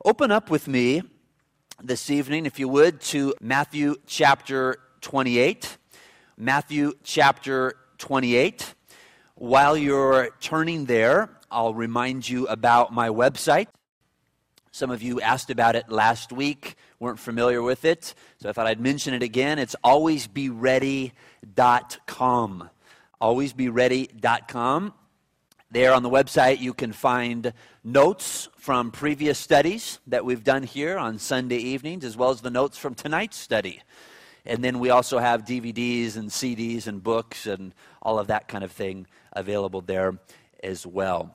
Open up with me this evening, if you would, to Matthew chapter 28. Matthew chapter 28. While you're turning there, I'll remind you about my website. Some of you asked about it last week, weren't familiar with it, so I thought I'd mention it again. It's alwaysbeready.com. Alwaysbeready.com. There on the website you can find notes from previous studies that we've done here on Sunday evenings, as well as the notes from tonight's study. And then we also have DVDs and CDs and books and all of that kind of thing available there as well.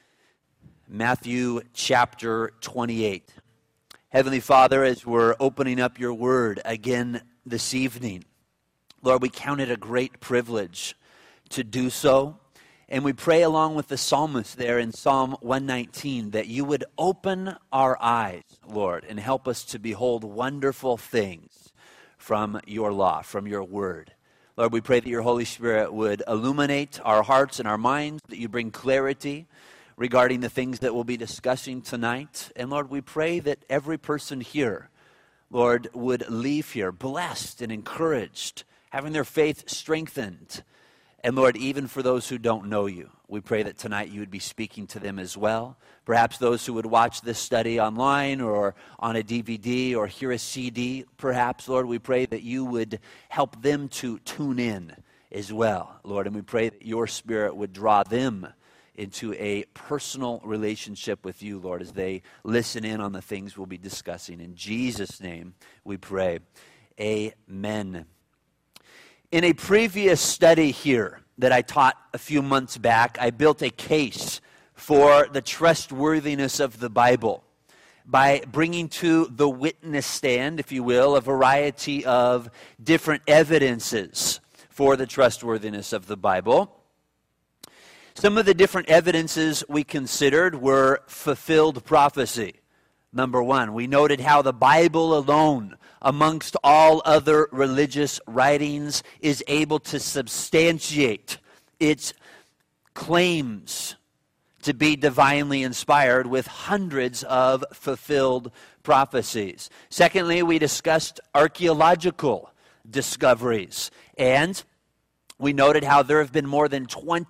Matthew chapter 28. Heavenly Father, as we're opening up your word again this evening, Lord, we count it a great privilege to do so. And we pray along with the psalmist there in Psalm 119 that you would open our eyes, Lord, and help us to behold wonderful things from your law, from your word. Lord, we pray that your Holy Spirit would illuminate our hearts and our minds, that you bring clarity regarding the things that we'll be discussing tonight. And Lord, we pray that every person here, Lord, would leave here blessed and encouraged, having their faith strengthened. And Lord, even for those who don't know you, we pray that tonight you would be speaking to them as well. Perhaps those who would watch this study online or on a DVD or hear a CD, perhaps, Lord, we pray that you would help them to tune in as well, Lord. And we pray that your Spirit would draw them into a personal relationship with you, Lord, as they listen in on the things we'll be discussing. In Jesus' name we pray. Amen. In a previous study here that I taught a few months back, I built a case for the trustworthiness of the Bible by bringing to the witness stand, if you will, a variety of different evidences for the trustworthiness of the Bible. Some of the different evidences we considered were fulfilled prophecy. Number one, we noted how the Bible alone, amongst all other religious writings, is able to substantiate its claims to be divinely inspired with hundreds of fulfilled prophecies. Secondly, we discussed archaeological discoveries, and we noted how there have been more than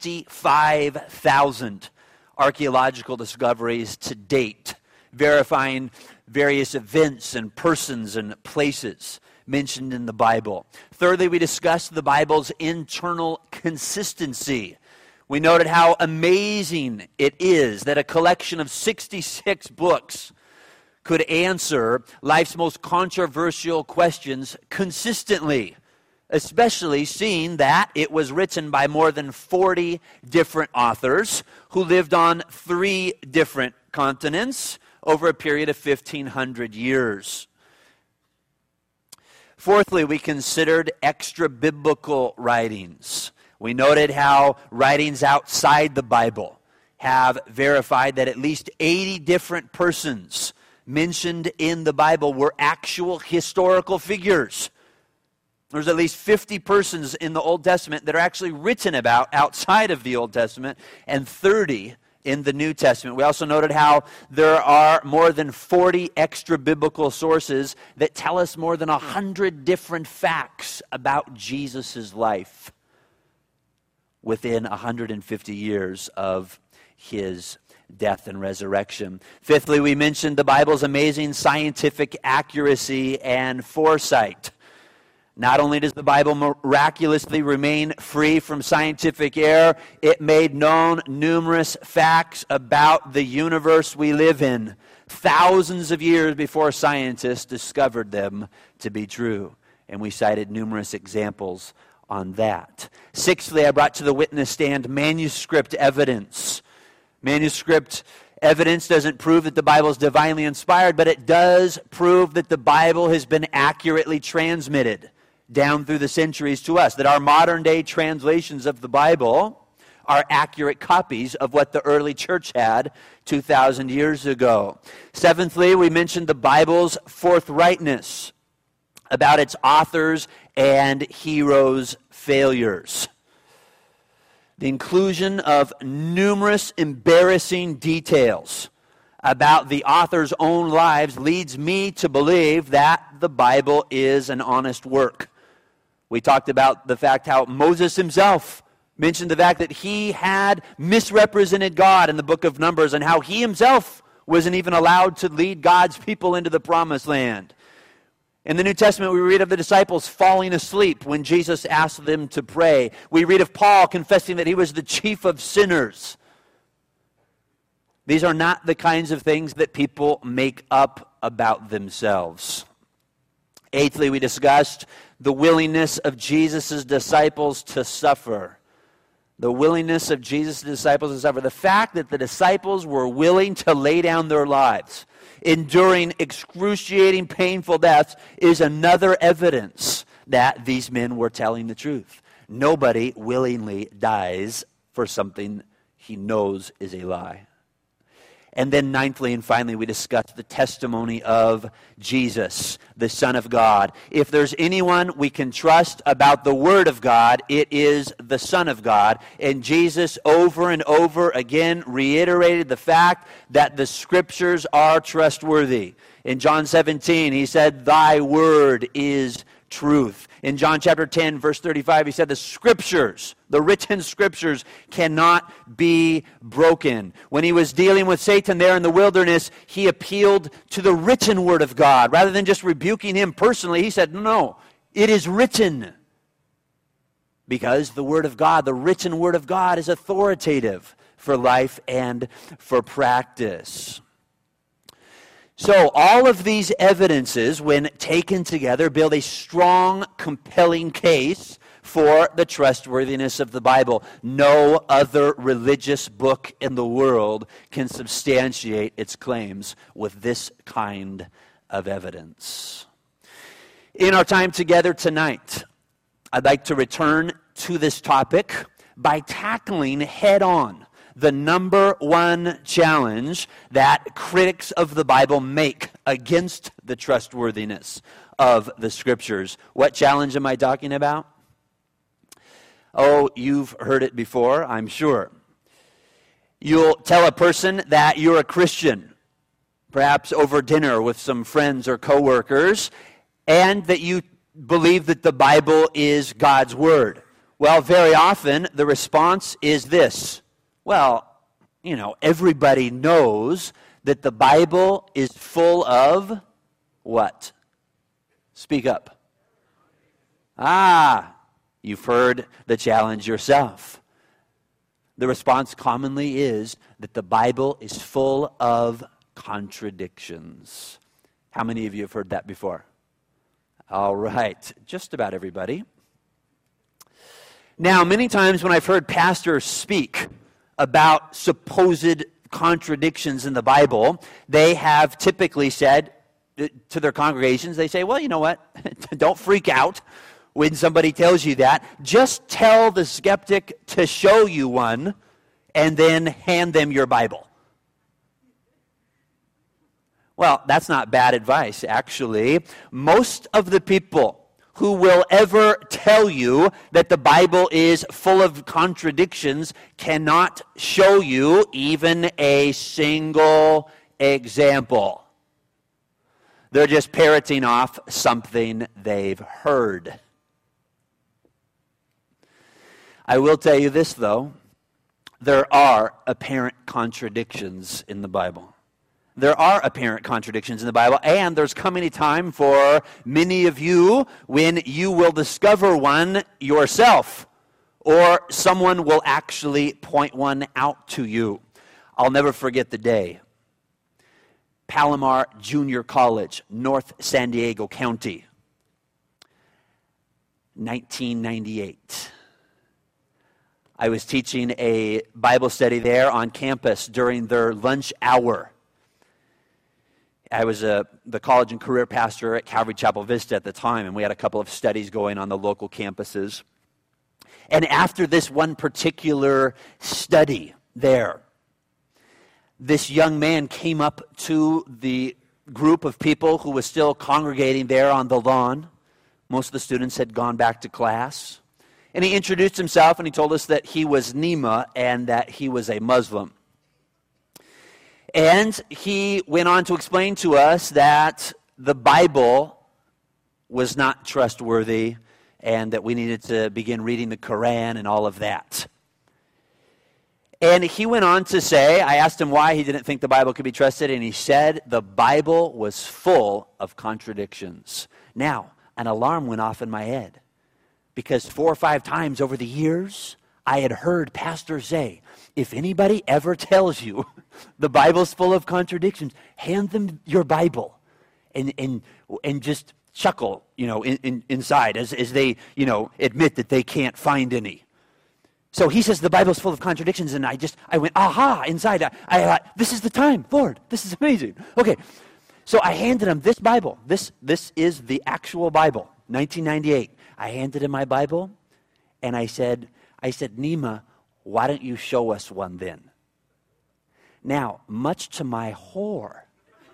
25,000 archaeological discoveries to date, verifying various events and persons and places mentioned in the Bible. Thirdly, we discussed the Bible's internal consistency. We noted how amazing it is that a collection of 66 books could answer life's most controversial questions consistently, especially seeing that it was written by more than 40 different authors who lived on 3 different continents over a period of 1,500 years. Fourthly, we considered extra-biblical writings. We noted how writings outside the Bible have verified that at least 80 different persons mentioned in the Bible were actual historical figures. There's at least 50 persons in the Old Testament that are actually written about outside of the Old Testament, and 30 in the New Testament. We also noted how there are more than 40 extra-biblical sources that tell us more than 100 different facts about Jesus' life within 150 years of his death and resurrection. Fifthly, we mentioned the Bible's amazing scientific accuracy and foresight. Not only does the Bible miraculously remain free from scientific error, it made known numerous facts about the universe we live in, thousands of years before scientists discovered them to be true. And we cited numerous examples on that. Sixthly, I brought to the witness stand manuscript evidence. Manuscript evidence doesn't prove that the Bible is divinely inspired, but it does prove that the Bible has been accurately transmitted down through the centuries to us, that our modern day translations of the Bible are accurate copies of what the early church had 2,000 years ago. Seventhly, we mentioned the Bible's forthrightness about its authors and heroes' failures. The inclusion of numerous embarrassing details about the author's own lives leads me to believe that the Bible is an honest work. We talked about the fact how Moses himself mentioned the fact that he had misrepresented God in the book of Numbers, and how he himself wasn't even allowed to lead God's people into the promised land. In the New Testament, we read of the disciples falling asleep when Jesus asked them to pray. We read of Paul confessing that he was the chief of sinners. These are not the kinds of things that people make up about themselves. Eighthly, we discussed the willingness of Jesus' disciples to suffer. The willingness of Jesus' disciples to suffer. The fact that the disciples were willing to lay down their lives, enduring excruciating, painful deaths, is another evidence that these men were telling the truth. Nobody willingly dies for something he knows is a lie. And then ninthly and finally, we discussed the testimony of Jesus, the Son of God. If there's anyone we can trust about the Word of God, it is the Son of God. And Jesus over and over again reiterated the fact that the Scriptures are trustworthy. In John 17, he said, "Thy word is truth." In John chapter 10, verse 35, he said, "The Scriptures, the written Scriptures, cannot be broken." When he was dealing with Satan there in the wilderness, he appealed to the written Word of God. Rather than just rebuking him personally, he said, "No, it is written." Because the Word of God, the written Word of God, is authoritative for life and for practice. So all of these evidences, when taken together, build a strong, compelling case for the trustworthiness of the Bible. No other religious book in the world can substantiate its claims with this kind of evidence. In our time together tonight, I'd like to return to this topic by tackling head-on the number one challenge that critics of the Bible make against the trustworthiness of the Scriptures. What challenge am I talking about? Oh, you've heard it before, I'm sure. You'll tell a person that you're a Christian, perhaps over dinner with some friends or coworkers, and that you believe that the Bible is God's Word. Well, very often the response is this: well, everybody knows that the Bible is full of what? Speak up. You've heard the challenge yourself. The response commonly is that the Bible is full of contradictions. How many of you have heard that before? All right, just about everybody. Now, many times when I've heard pastors speak about supposed contradictions in the Bible, they have typically said to their congregations, they say, well, you know what? Don't freak out when somebody tells you that. Just tell the skeptic to show you one and then hand them your Bible. Well, that's not bad advice, actually. Most of the people who will ever tell you that the Bible is full of contradictions cannot show you even a single example. They're just parroting off something they've heard. I will tell you this, though. There are apparent contradictions in the Bible. There are apparent contradictions in the Bible, and there's coming a time for many of you when you will discover one yourself, or someone will actually point one out to you. I'll never forget the day. Palomar Junior College, North San Diego County, 1998. I was teaching a Bible study there on campus during their lunch hour. I was the college and career pastor at Calvary Chapel Vista at the time, and we had a couple of studies going on the local campuses. And after this one particular study there, this young man came up to the group of people who was still congregating there on the lawn. Most of the students had gone back to class. And he introduced himself, and he told us that he was Nima and that he was a Muslim. And he went on to explain to us that the Bible was not trustworthy and that we needed to begin reading the Quran and all of that. And he went on to say, I asked him why he didn't think the Bible could be trusted, and he said the Bible was full of contradictions. Now, an alarm went off in my head because 4 or 5 times over the years, I had heard pastors say, if anybody ever tells you the Bible's full of contradictions, hand them your Bible and just chuckle, inside as they, admit that they can't find any. So he says the Bible's full of contradictions, and I went, aha, inside. I thought, this is the time, Lord, this is amazing. Okay, so I handed him this Bible. This is the actual Bible, 1998. I handed him my Bible, and I said, Nima, why don't you show us one then? Now, much to my horror,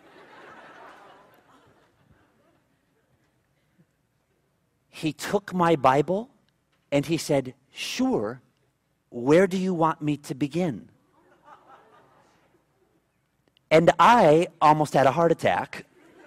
he took my Bible, and he said, sure, where do you want me to begin? And I almost had a heart attack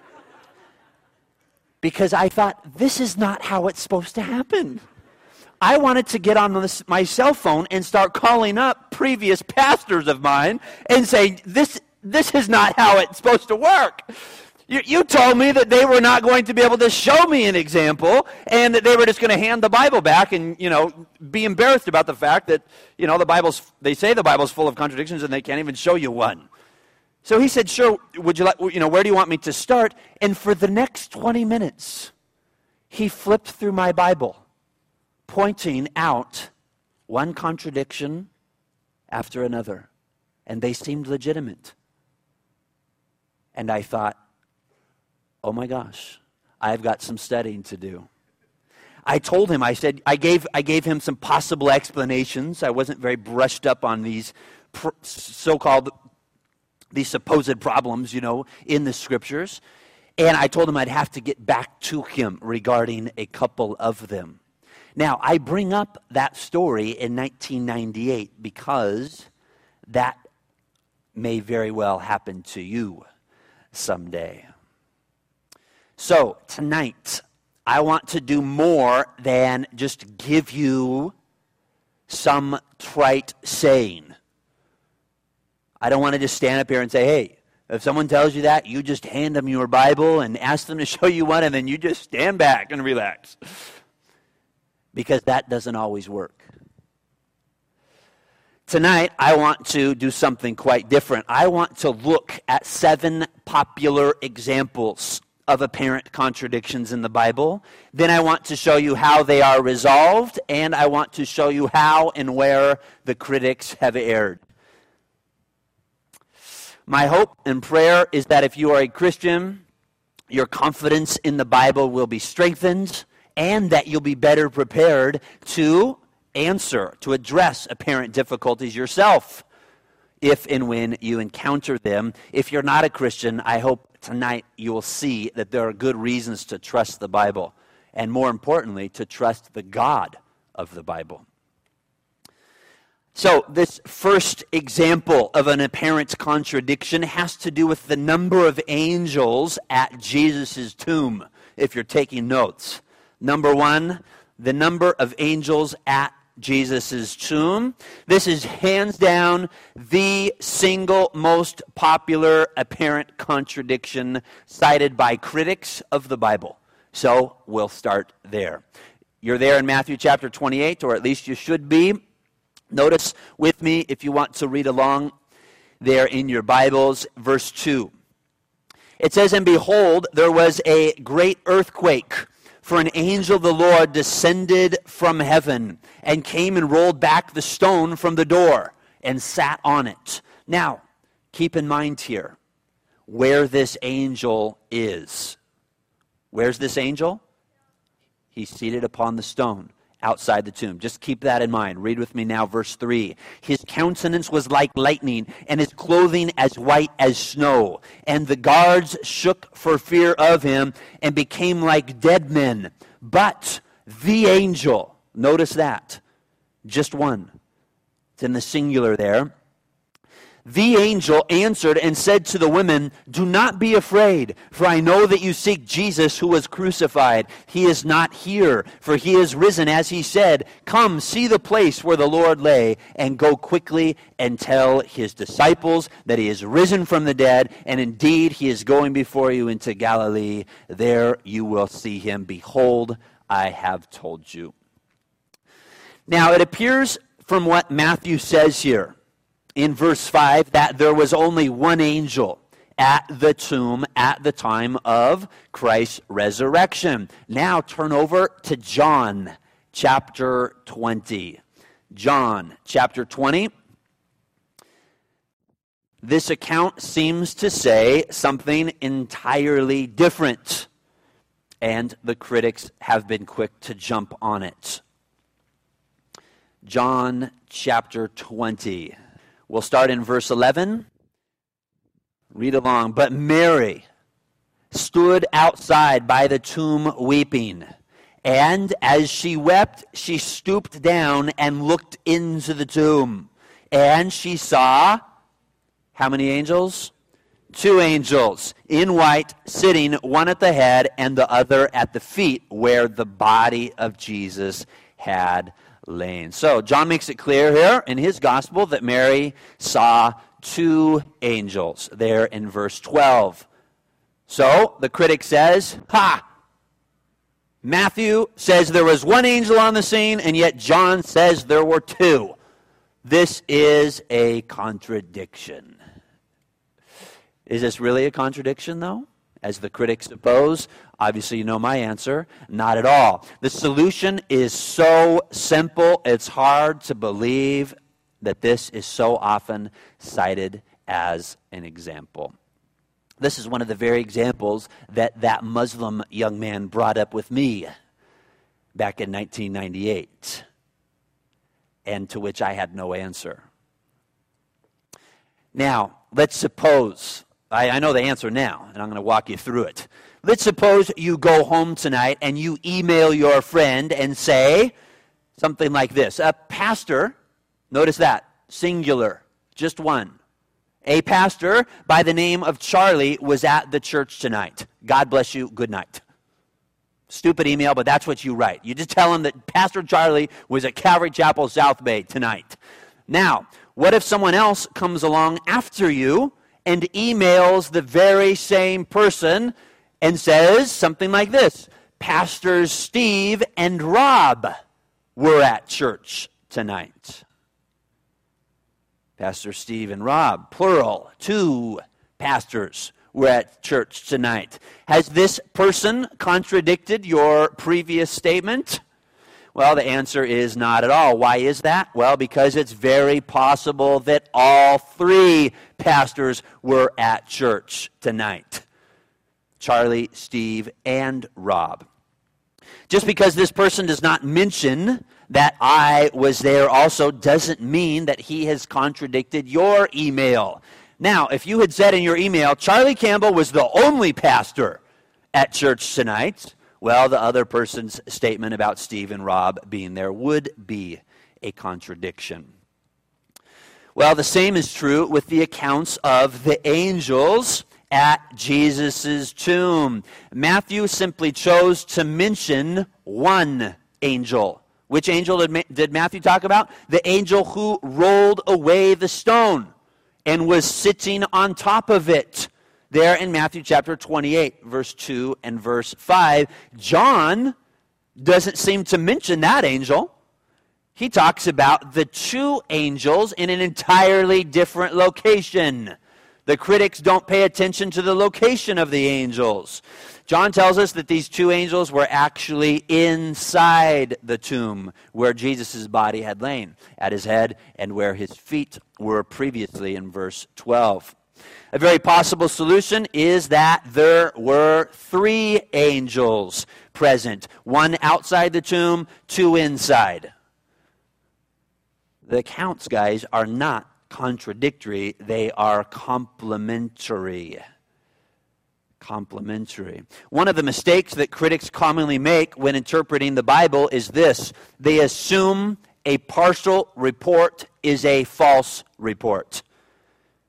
because I thought, this is not how it's supposed to happen. I wanted to get on my cell phone and start calling up previous pastors of mine and say, this is not how it's supposed to work. You told me that they were not going to be able to show me an example and that they were just going to hand the Bible back and, be embarrassed about the fact that, they say the Bible's full of contradictions and they can't even show you one. So he said, sure, would you like, where do you want me to start? And for the next 20 minutes, he flipped through my Bible, pointing out one contradiction after another. And they seemed legitimate. And I thought, oh my gosh, I've got some studying to do. I told him, I gave him some possible explanations. I wasn't very brushed up on these these supposed problems, in the scriptures. And I told him I'd have to get back to him regarding a couple of them. Now, I bring up that story in 1998 because that may very well happen to you someday. So, tonight, I want to do more than just give you some trite saying. I don't want to just stand up here and say, hey, if someone tells you that, you just hand them your Bible and ask them to show you one, and then you just stand back and relax. Because that doesn't always work. Tonight, I want to do something quite different. I want to look at 7 popular examples of apparent contradictions in the Bible. Then I want to show you how they are resolved, and I want to show you how and where the critics have erred. My hope and prayer is that if you are a Christian, your confidence in the Bible will be strengthened, and that you'll be better prepared to address apparent difficulties yourself, if and when you encounter them. If you're not a Christian, I hope tonight you will see that there are good reasons to trust the Bible, and more importantly, to trust the God of the Bible. So this first example of an apparent contradiction has to do with the number of angels at Jesus' tomb, if you're taking notes. Number 1, the number of angels at Jesus' tomb. This is hands down the single most popular apparent contradiction cited by critics of the Bible. So we'll start there. You're there in Matthew chapter 28, or at least you should be. Notice with me, if you want to read along there in your Bibles, verse 2. It says, "And behold, there was a great earthquake, for an angel of the Lord descended from heaven and came and rolled back the stone from the door and sat on it." Now, keep in mind here where this angel is. Where's this angel? He's seated upon the stone outside the tomb. Just keep that in mind. Read with me now, verse 3. "His countenance was like lightning, and his clothing as white as snow. And the guards shook for fear of him and became like dead men. But the angel," notice that, just one, it's in the singular there. The angel answered and said to the women, "Do not be afraid, for I know that you seek Jesus who was crucified. He is not here, for he is risen as he said. Come, see the place where the Lord lay, and go quickly and tell his disciples that he is risen from the dead, and indeed he is going before you into Galilee. There you will see him. Behold, I have told you." Now it appears from what Matthew says here, in verse 5, that there was only one angel at the tomb at the time of Christ's resurrection. Now turn over to John chapter 20. John chapter 20. This account seems to say something entirely different, and the critics have been quick to jump on it. John chapter 20. We'll start in verse 11. Read along. "But Mary stood outside by the tomb weeping. And as she wept, she stooped down and looked into the tomb. And she saw," how many angels? 2 angels in white, sitting, one at the head and the other at the feet, where the body of Jesus had lain. So John makes it clear here in his gospel that Mary saw 2 angels there in verse 12. So the critic says, Matthew says there was 1 angel on the scene, and yet John says there were 2. This is a contradiction. Is this really a contradiction, though, as the critics suppose? Obviously, you know my answer. Not at all. The solution is so simple, it's hard to believe that this is so often cited as an example. This is one of the very examples that Muslim young man brought up with me back in 1998, and to which I had no answer. Now, let's suppose, I know the answer now, and I'm going to walk you through it. Let's suppose you go home tonight and you email your friend and say something like this. A pastor, notice that, singular, just one. A pastor by the name of Charlie was at the church tonight. God bless you, good night. Stupid email, but that's what you write. You just tell him that Pastor Charlie was at Calvary Chapel, South Bay tonight. Now, what if someone else comes along after you and emails the very same person and says something like this: Pastors Steve and Rob were at church tonight. Pastor Steve and Rob, plural, 2 pastors were at church tonight. Has this person contradicted your previous statement? Well, the answer is not at all. Why is that? Well, because it's very possible that all 3 pastors were at church tonight. Charlie, Steve, and Rob. Just because this person does not mention that I was there also doesn't mean that he has contradicted your email. Now, if you had said in your email, Charlie Campbell was the only pastor at church tonight, well, the other person's statement about Steve and Rob being there would be a contradiction. Well, the same is true with the accounts of the angels at Jesus' tomb. Matthew simply chose to mention 1 angel. Which angel did Matthew talk about? The angel who rolled away the stone and was sitting on top of it. There in Matthew chapter 28, verse 2 and verse 5. John doesn't seem to mention that angel. He talks about the 2 angels in an entirely different location. The critics don't pay attention to the location of the angels. John tells us that these 2 angels were actually inside the tomb where Jesus' body had lain, at his head and where his feet were previously in verse 12. A very possible solution is that there were 3 angels present, 1 outside the tomb, 2 inside. The accounts, guys, are not contradictory, they are complementary. Complementary. One of the mistakes that critics commonly make when interpreting the Bible is this: they assume a partial report is a false report.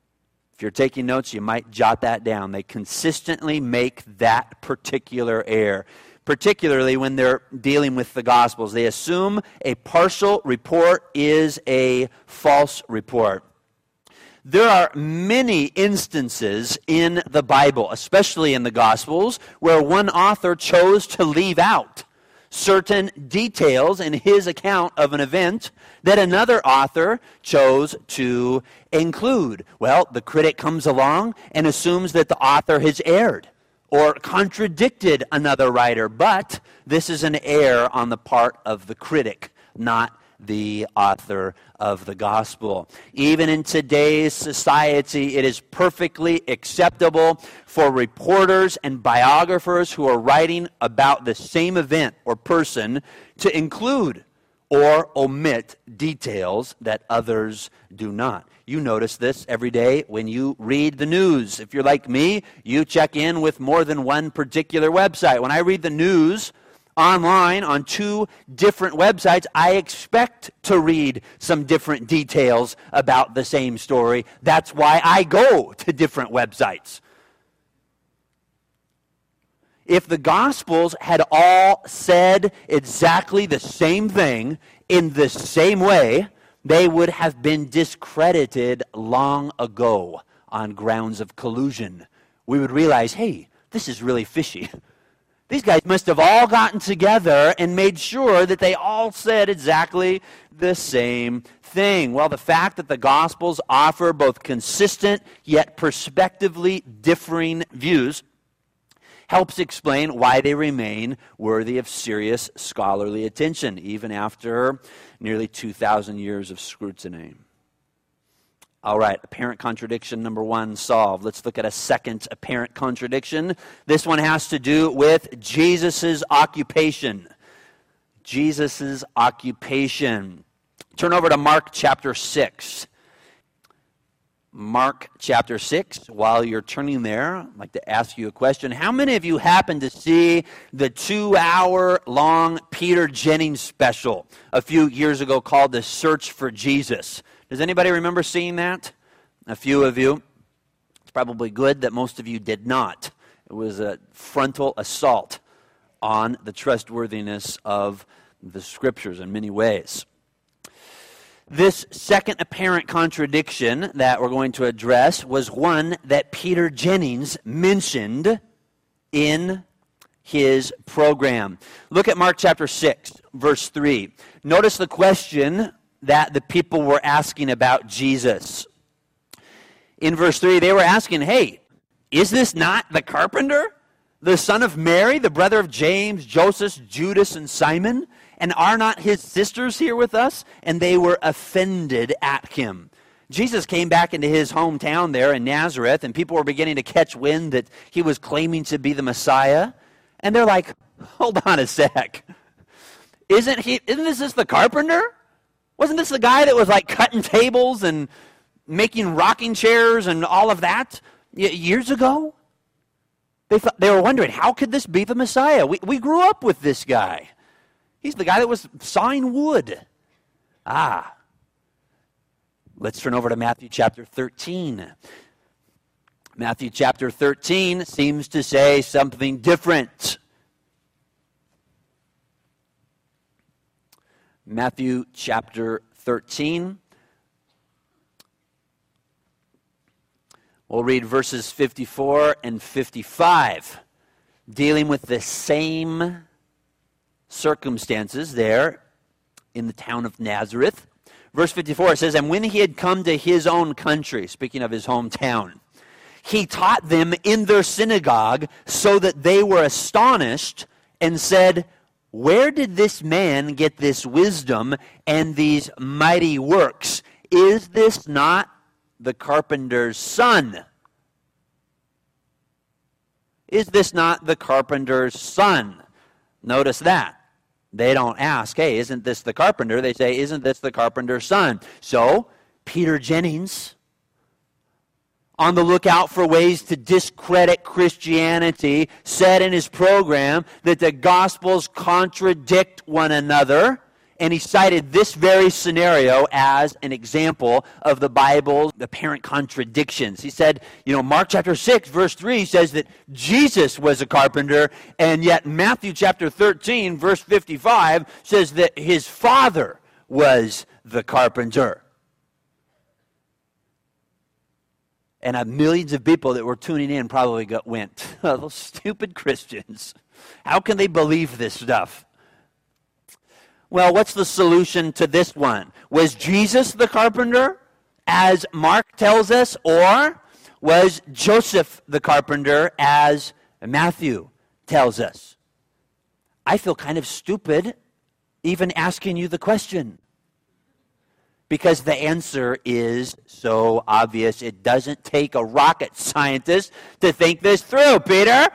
If you're taking notes, you might jot that down. They consistently make that particular error, particularly when they're dealing with the Gospels. They assume a partial report is a false report. There are many instances in the Bible, especially in the Gospels, where one author chose to leave out certain details in his account of an event that another author chose to include. Well, the critic comes along and assumes that the author has erred or contradicted another writer, but this is an error on the part of the critic, not the author of the gospel. Even in today's society, it is perfectly acceptable for reporters and biographers who are writing about the same event or person to include or omit details that others do not. You notice this every day when you read the news. If you're like me, you check in with more than one particular website. When I read the news online on 2 different websites, I expect to read some different details about the same story. That's why I go to different websites. If the Gospels had all said exactly the same thing in the same way, they would have been discredited long ago on grounds of collusion. We would realize, hey, this is really fishy. These guys must have all gotten together and made sure that they all said exactly the same thing. Well, the fact that the Gospels offer both consistent yet prospectively differing views helps explain why they remain worthy of serious scholarly attention, even after nearly 2,000 years of scrutiny. All right, apparent contradiction number 1 solved. Let's look at a second apparent contradiction. This one has to do with Jesus' occupation. Jesus' occupation. Turn over to Mark chapter 6. Mark chapter 6. While you're turning there, I'd like to ask you a question. How many of you happened to see the 2-hour-long Peter Jennings special a few years ago called The Search for Jesus? Does anybody remember seeing that? A few of you. It's probably good that most of you did not. It was a frontal assault on the trustworthiness of the Scriptures in many ways. This second apparent contradiction that we're going to address was one that Peter Jennings mentioned in his program. Look at Mark chapter 6, verse 3. Notice the question that the people were asking about Jesus. In verse 3, they were asking, hey, is this not the carpenter, the son of Mary, the brother of James, Joseph, Judas, and Simon? And are not his sisters here with us? And they were offended at him. Jesus came back into his hometown there in Nazareth, and people were beginning to catch wind that he was claiming to be the Messiah. And they're like, hold on a sec. Isn't this the carpenter? Wasn't this the guy that was like cutting tables and making rocking chairs and all of that years ago? They were wondering, how could this be the Messiah? We grew up with this guy. He's the guy that was sawing wood. Let's turn over to Matthew chapter 13. Matthew chapter 13 seems to say something different. Matthew chapter 13. We'll read verses 54 and 55, dealing with the same circumstances there in the town of Nazareth. Verse 54, it says, and when he had come to his own country, speaking of his hometown, he taught them in their synagogue so that they were astonished and said, where did this man get this wisdom and these mighty works? Is this not the carpenter's son? Is this not the carpenter's son? Notice that. They don't ask, hey, isn't this the carpenter? They say, isn't this the carpenter's son? So, Peter Jennings, on the lookout for ways to discredit Christianity, said in his program that the Gospels contradict one another And he cited this very scenario as an example of the Bible's apparent contradictions. He said, Mark chapter 6, verse 3 says that Jesus was a carpenter, and yet Matthew chapter 13, verse 55 says that his father was the carpenter. And millions of people that were tuning in probably went, oh, those stupid Christians. How can they believe this stuff? Well, what's the solution to this one? Was Jesus the carpenter, as Mark tells us, or was Joseph the carpenter, as Matthew tells us? I feel kind of stupid even asking you the question, because the answer is so obvious. It doesn't take a rocket scientist to think this through, Peter. That's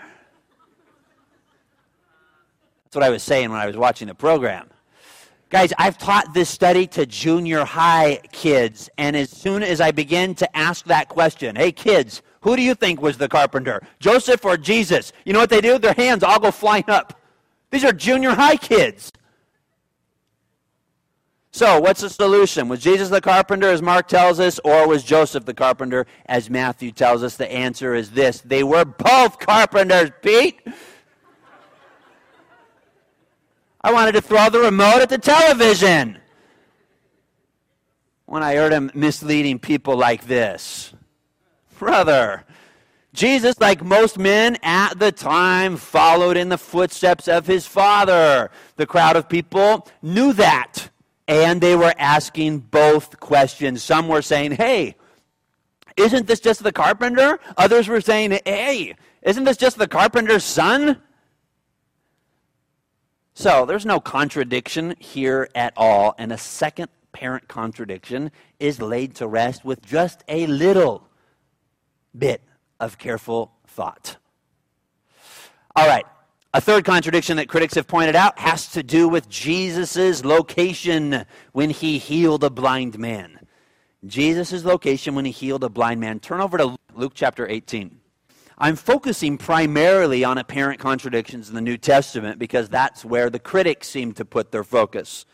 what I was saying when I was watching the program. Guys, I've taught this study to junior high kids, and as soon as I begin to ask that question, hey kids, who do you think was the carpenter, Joseph or Jesus? You know what they do? Their hands all go flying up. These are junior high kids. So, what's the solution? Was Jesus the carpenter, as Mark tells us, or was Joseph the carpenter, as Matthew tells us? The answer is this: they were both carpenters, Pete. I wanted to throw the remote at the television when I heard him misleading people like this. Brother, Jesus, like most men at the time, followed in the footsteps of his Father. The crowd of people knew that. And they were asking both questions. Some were saying, hey, isn't this just the carpenter? Others were saying, hey, isn't this just the carpenter's son? So there's no contradiction here at all. And a second apparent contradiction is laid to rest with just a little bit of careful thought. All right. A third contradiction that critics have pointed out has to do with Jesus' location when he healed a blind man. Jesus' location when he healed a blind man. Turn over to Luke chapter 18. I'm focusing primarily on apparent contradictions in the New Testament because that's where the critics seem to put their focus.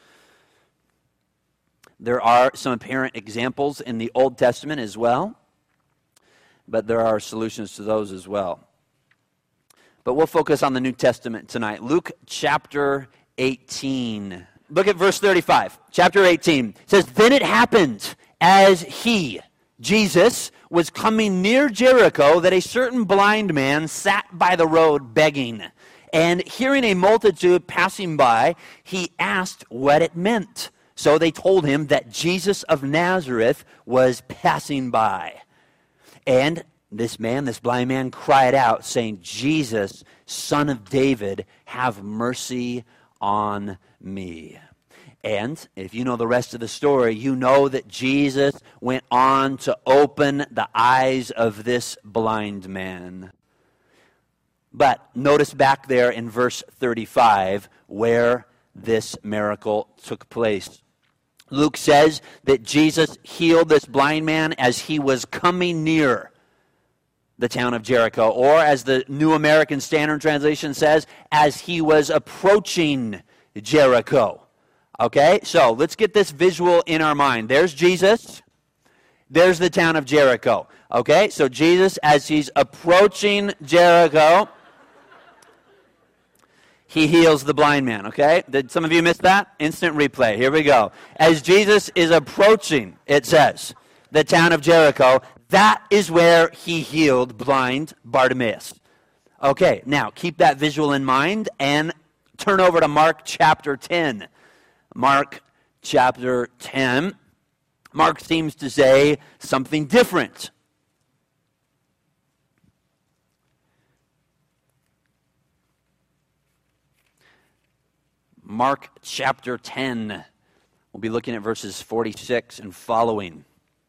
There are some apparent examples in the Old Testament as well, but there are solutions to those as well. But we'll focus on the New Testament tonight. Luke chapter 18. Look at verse 35. Chapter 18. It says, then it happened as he, Jesus, was coming near Jericho that a certain blind man sat by the road begging. And hearing a multitude passing by, he asked what it meant. So they told him that Jesus of Nazareth was passing by. And this blind man, cried out, saying, Jesus, Son of David, have mercy on me. And if you know the rest of the story, you know that Jesus went on to open the eyes of this blind man. But notice back there in verse 35 where this miracle took place. Luke says that Jesus healed this blind man as he was coming near the town of Jericho, or as the New American Standard Translation says, as he was approaching Jericho. Okay, so let's get this visual in our mind. There's Jesus. There's the town of Jericho. Okay, so Jesus, as he's approaching Jericho, he heals the blind man, okay? Did some of you miss that? Instant replay. Here we go. As Jesus is approaching, it says, the town of Jericho, that is where he healed blind Bartimaeus. Okay, now keep that visual in mind and turn over to Mark chapter 10. Mark chapter 10. Mark seems to say something different. Mark chapter 10. We'll be looking at verses 46 and following.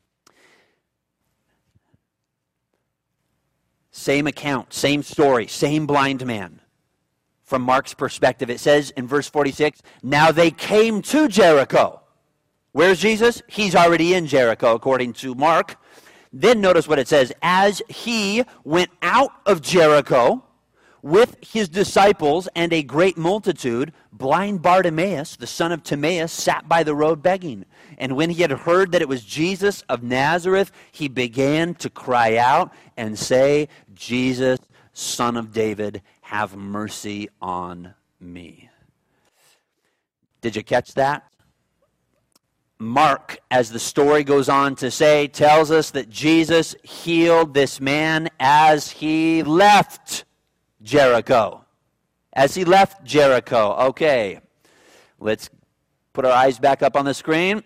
Same account, same story, same blind man. From Mark's perspective, it says in verse 46, now they came to Jericho. Where's Jesus? He's already in Jericho, according to Mark. Then notice what it says. As he went out of Jericho, with his disciples and a great multitude, blind Bartimaeus, the son of Timaeus, sat by the road begging. And when he had heard that it was Jesus of Nazareth, he began to cry out and say, Jesus, Son of David, have mercy on me. Did you catch that? Mark, as the story goes on to say, tells us that Jesus healed this man as he left Jericho. As he left Jericho. Okay, let's put our eyes back up on the screen.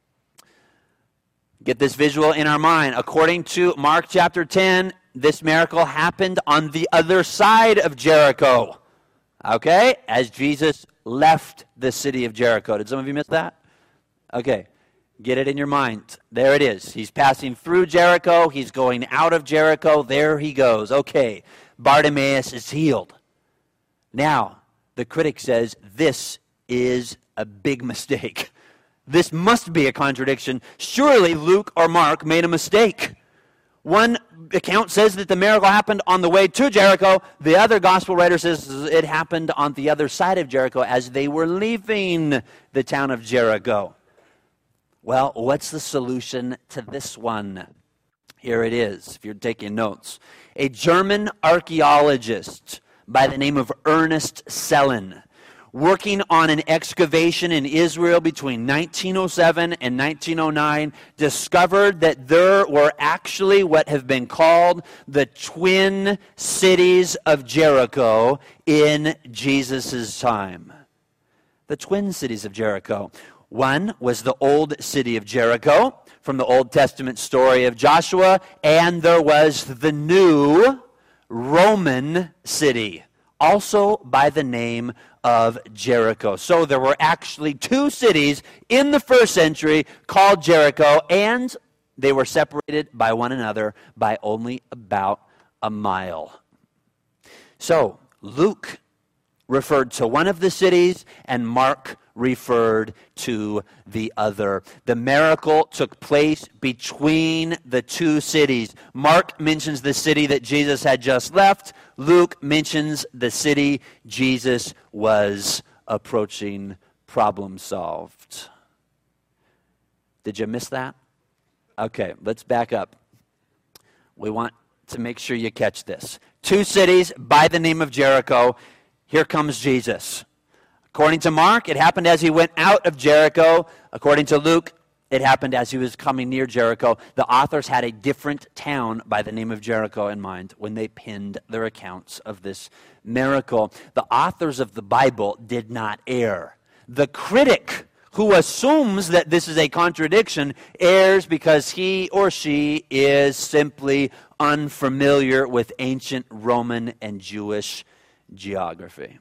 Get this visual in our mind. According to Mark chapter 10, this miracle happened on the other side of Jericho. Okay, as Jesus left the city of Jericho. Did some of you miss that? Okay, get it in your mind. There it is. He's passing through Jericho. He's going out of Jericho. There he goes. Okay, Bartimaeus is healed. Now, the critic says this is a big mistake. This must be a contradiction. Surely Luke or Mark made a mistake. One account says that the miracle happened on the way to Jericho. The other gospel writer says it happened on the other side of Jericho as they were leaving the town of Jericho. Well, what's the solution to this one? Here it is, if you're taking notes. A German archaeologist by the name of Ernest Sellen, working on an excavation in Israel between 1907 and 1909, discovered that there were actually what have been called the twin cities of Jericho in Jesus' time. The twin cities of Jericho. One was the old city of Jericho from the Old Testament story of Joshua, and there was the new Roman city, also by the name of Jericho. So there were actually two cities in the first century called Jericho, and they were separated by one another by only about a mile. So Luke referred to one of the cities, and Mark referred to the other. The miracle took place between the two cities. Mark mentions the city that Jesus had just left. Luke mentions the city Jesus was approaching. Problem solved. Did you miss that? Okay, let's back up. We want to make sure you catch this. Two cities by the name of Jericho. Here comes Jesus. According to Mark, it happened as he went out of Jericho. According to Luke, it happened as he was coming near Jericho. The authors had a different town by the name of Jericho in mind when they penned their accounts of this miracle. The authors of the Bible did not err. The critic, who assumes that this is a contradiction, errs because he or she is simply unfamiliar with ancient Roman and Jewish geography.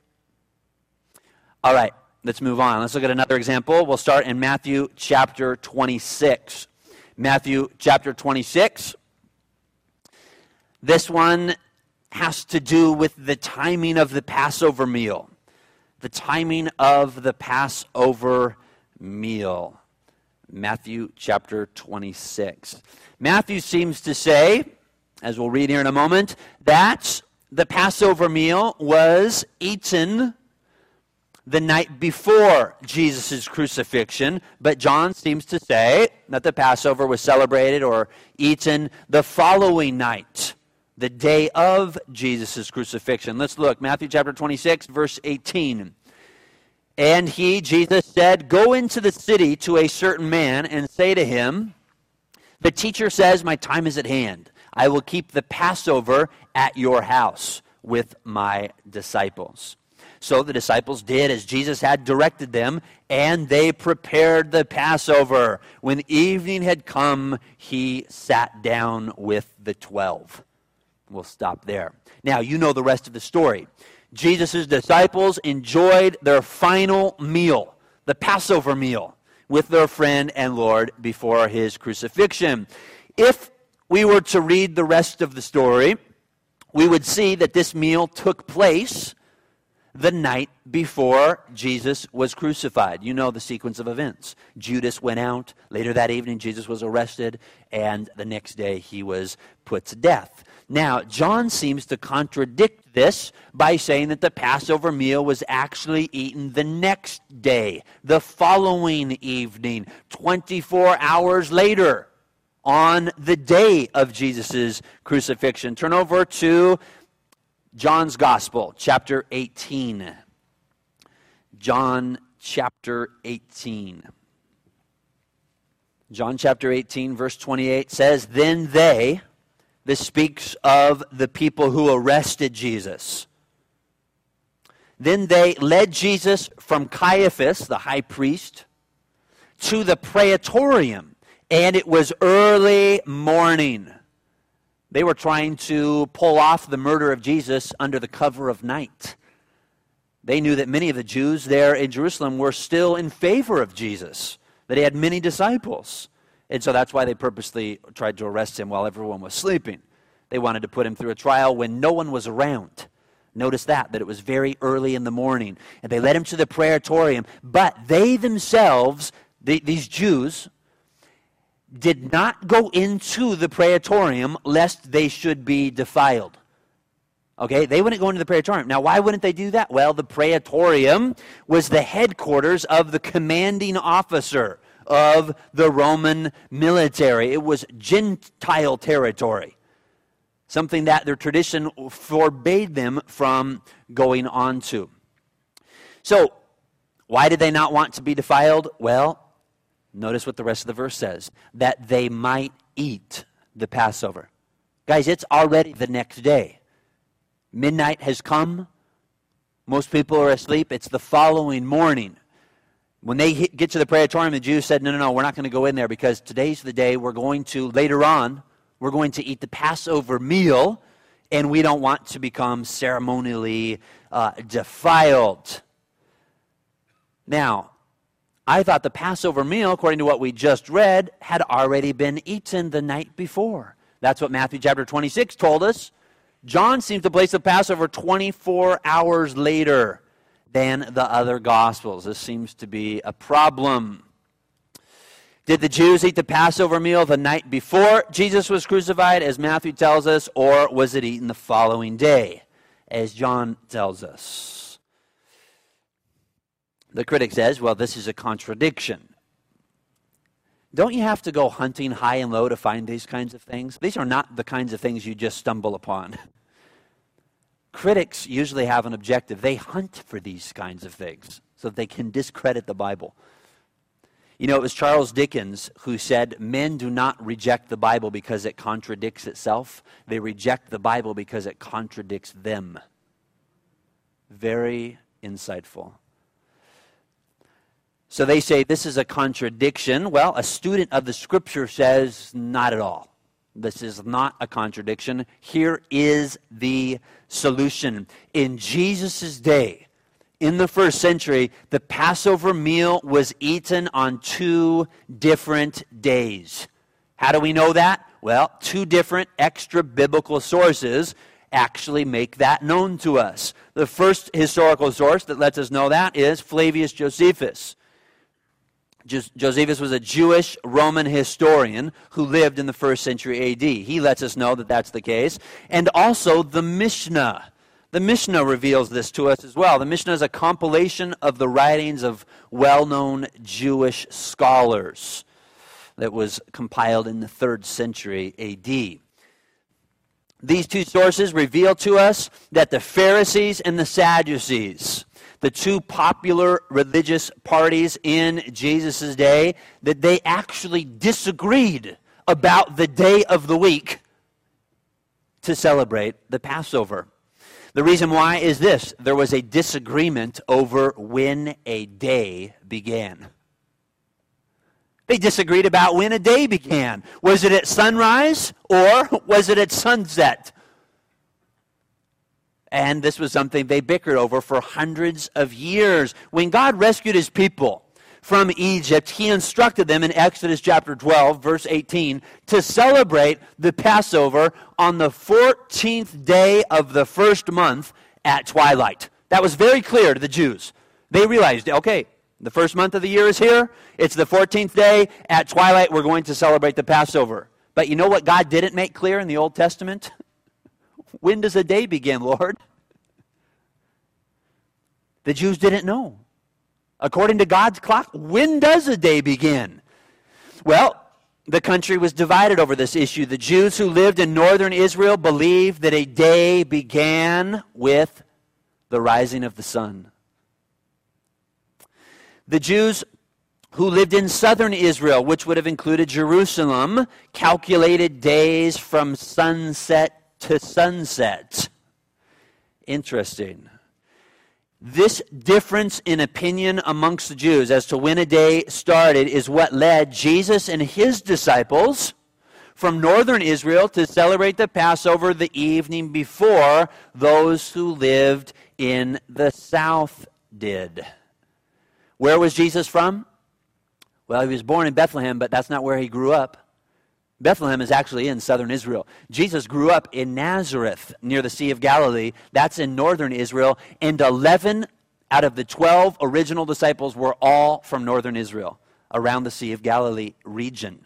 All right, let's move on. Let's look at another example. We'll start in Matthew chapter 26. Matthew chapter 26. This one has to do with the timing of the Passover meal. The timing of the Passover meal. Matthew chapter 26. Matthew seems to say, as we'll read here in a moment, that the Passover meal was eaten the night before Jesus' crucifixion, but John seems to say that the Passover was celebrated or eaten the following night, the day of Jesus' crucifixion. Let's look, Matthew chapter 26, verse 18. And he, Jesus, said, "Go into the city to a certain man and say to him, the teacher says, my time is at hand. I will keep the Passover at your house with my disciples." So the disciples did as Jesus had directed them, and they prepared the Passover. When evening had come, he sat down with the 12. We'll stop there. Now, you know the rest of the story. Jesus' disciples enjoyed their final meal, the Passover meal, with their friend and Lord before his crucifixion. If we were to read the rest of the story, we would see that this meal took place the night before Jesus was crucified. You know the sequence of events. Judas went out. Later that evening, Jesus was arrested. And the next day, he was put to death. Now, John seems to contradict this by saying that the Passover meal was actually eaten the next day, the following evening, 24 hours later, on the day of Jesus' crucifixion. Turn over to John's Gospel, chapter 18. John chapter 18. John chapter 18, verse 28 says, "Then they," this speaks of the people who arrested Jesus, "then they led Jesus from Caiaphas, the high priest, to the praetorium, and it was early morning." They were trying to pull off the murder of Jesus under the cover of night. They knew that many of the Jews there in Jerusalem were still in favor of Jesus, that he had many disciples. And so that's why they purposely tried to arrest him while everyone was sleeping. They wanted to put him through a trial when no one was around. Notice that it was very early in the morning. And they led him to the praetorium. But they themselves, these Jews, did not go into the praetorium lest they should be defiled. Okay, they wouldn't go into the praetorium. Now, why wouldn't they do that? Well, the praetorium was the headquarters of the commanding officer of the Roman military. It was Gentile territory, something that their tradition forbade them from going on to. So, why did they not want to be defiled? Well, notice what the rest of the verse says, that they might eat the Passover. Guys, it's already the next day. Midnight has come. Most people are asleep. It's the following morning. When they get to the praetorium, the Jews said, no, we're not going to go in there because today's the day later on, we're going to eat the Passover meal, and we don't want to become ceremonially defiled. Now, I thought the Passover meal, according to what we just read, had already been eaten the night before. That's what Matthew chapter 26 told us. John seems to place the Passover 24 hours later than the other Gospels. This seems to be a problem. Did the Jews eat the Passover meal the night before Jesus was crucified, as Matthew tells us, or was it eaten the following day, as John tells us? The critic says, well, this is a contradiction. Don't you have to go hunting high and low to find these kinds of things? These are not the kinds of things you just stumble upon. Critics usually have an objective. They hunt for these kinds of things so that they can discredit the Bible. You know, it was Charles Dickens who said, men do not reject the Bible because it contradicts itself. They reject the Bible because it contradicts them. Very insightful. So they say this is a contradiction. Well, a student of the Scripture says not at all. This is not a contradiction. Here is the solution. In Jesus' day, in the first century, the Passover meal was eaten on 2 different days. How do we know that? Well, 2 different extra biblical sources actually make that known to us. The first historical source that lets us know that is Flavius Josephus. Josephus was a Jewish Roman historian who lived in the 1st century AD. He lets us know that that's the case. And also the Mishnah. The Mishnah reveals this to us as well. The Mishnah is a compilation of the writings of well-known Jewish scholars that was compiled in the 3rd century AD. These 2 sources reveal to us that the Pharisees and the Sadducees, the 2 popular religious parties in Jesus' day, that they actually disagreed about the day of the week to celebrate the Passover. The reason why is this: there was a disagreement over when a day began. They disagreed about when a day began. Was it at sunrise or was it at sunset? And this was something they bickered over for hundreds of years. When God rescued his people from Egypt, he instructed them in Exodus chapter 12, verse 18, to celebrate the Passover on the 14th day of the 1st month at twilight. That was very clear to the Jews. They realized, okay, the first month of the year is here. It's the 14th day. At twilight, we're going to celebrate the Passover. But you know what God didn't make clear in the Old Testament? When does a day begin, Lord? The Jews didn't know. According to God's clock, when does a day begin? Well, the country was divided over this issue. The Jews who lived in northern Israel believed that a day began with the rising of the sun. The Jews who lived in southern Israel, which would have included Jerusalem, calculated days from sunset to sunset. Interesting. This difference in opinion amongst the Jews as to when a day started is what led Jesus and his disciples from northern Israel to celebrate the Passover the evening before those who lived in the south did. Where was Jesus from? Well, he was born in Bethlehem, but that's not where he grew up. Bethlehem is actually in southern Israel. Jesus grew up in Nazareth, near the Sea of Galilee. That's in northern Israel. And 11 out of the 12 original disciples were all from northern Israel, around the Sea of Galilee region.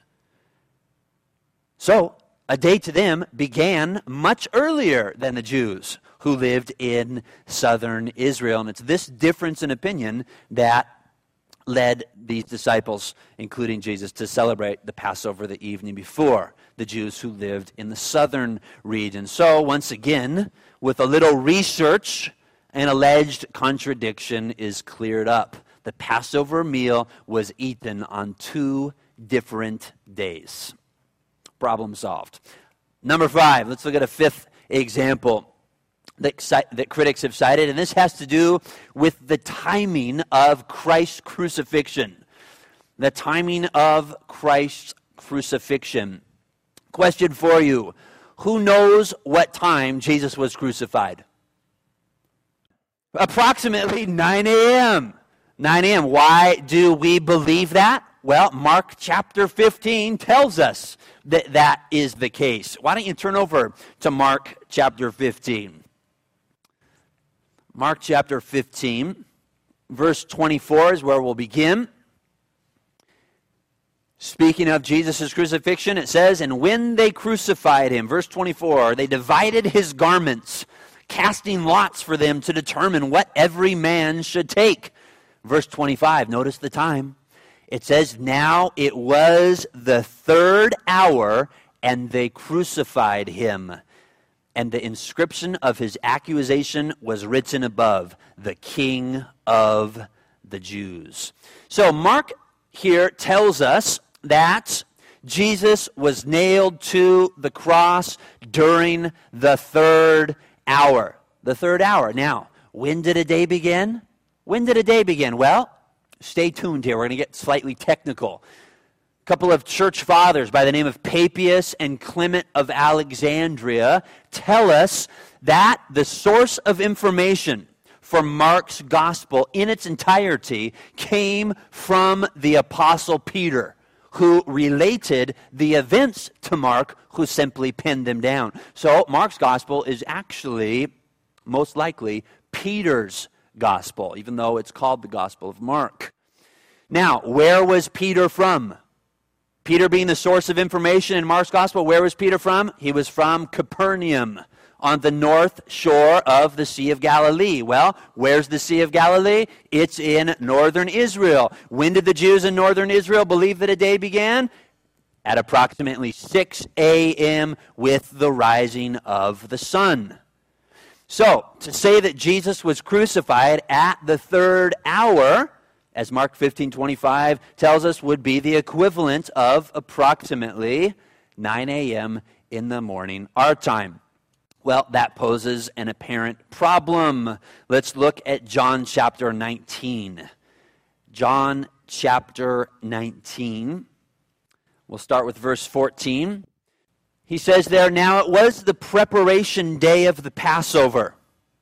So, a day to them began much earlier than the Jews who lived in southern Israel. And it's this difference in opinion that led these disciples, including Jesus, to celebrate the Passover the evening before the Jews who lived in the southern region. So, once again, with a little research, an alleged contradiction is cleared up. The Passover meal was eaten on 2 different days. Problem solved. Number 5, let's look at a 5th example that critics have cited, and this has to do with the timing of Christ's crucifixion. The timing of Christ's crucifixion. Question for you. Who knows what time Jesus was crucified? Approximately 9 a.m. 9 a.m. Why do we believe that? Well, Mark chapter 15 tells us that that is the case. Why don't you turn over to Mark chapter 15? Mark chapter 15, verse 24 is where we'll begin. Speaking of Jesus' crucifixion, it says, "And when they crucified him," verse 24, "they divided his garments, casting lots for them to determine what every man should take." Verse 25, notice the time. It says, "Now it was the 3rd hour, and they crucified him. And the inscription of his accusation was written above, 'The King of the Jews.'" So Mark here tells us that Jesus was nailed to the cross during the 3rd hour. The 3rd hour. Now, when did a day begin? When did a day begin? Well, stay tuned here. We're going to get slightly technical. A couple of church fathers by the name of Papias and Clement of Alexandria tell us that the source of information for Mark's gospel in its entirety came from the Apostle Peter, who related the events to Mark, who simply penned them down. So Mark's gospel is actually, most likely, Peter's gospel, even though it's called the Gospel of Mark. Now, where was Peter from? Peter being the source of information in Mark's gospel, where was Peter from? He was from Capernaum, on the north shore of the Sea of Galilee. Well, where's the Sea of Galilee? It's in northern Israel. When did the Jews in northern Israel believe that a day began? At approximately 6 a.m. with the rising of the sun. So, to say that Jesus was crucified at the 3rd hour, as Mark 15:25 tells us, would be the equivalent of approximately 9 a.m. in the morning, our time. Well, that poses an apparent problem. Let's look at John chapter 19. John chapter 19. We'll start with verse 14. He says there, "Now it was the preparation day of the Passover."